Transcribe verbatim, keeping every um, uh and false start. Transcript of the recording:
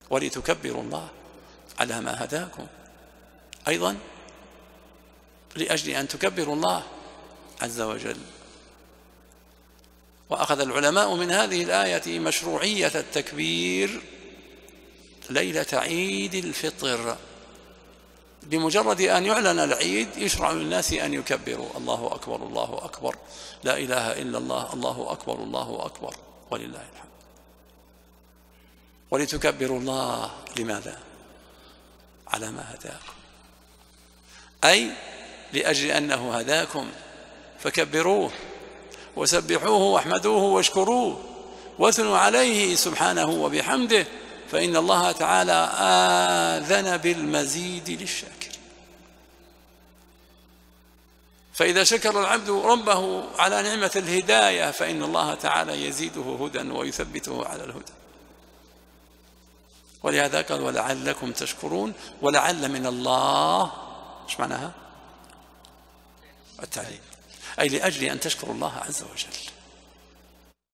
ولتكبروا الله على ما هداكم، أيضا لأجل أن تكبروا الله عز وجل. وأخذ العلماء من هذه الآية مشروعية التكبير ليلة عيد الفطر، بمجرد أن يعلن العيد يشرع للناس أن يكبروا: الله أكبر الله أكبر، لا إله إلا الله، الله أكبر الله أكبر، ولله الحمد. ولتكبروا الله لماذا؟ على ما هداكم، أي لأجل أنه هداكم فكبروه وسبحوه واحمدوه واشكروه واثنوا عليه سبحانه وبحمده، فإن الله تعالى آذن بالمزيد للشاكر. فإذا شكر العبد ربه على نعمة الهداية فإن الله تعالى يزيده هدى ويثبته على الهدى. ولهذا قال: ولعلكم تشكرون. ولعل من الله ايش معناها؟ التعليم، أي لأجل أن تشكروا الله عز وجل.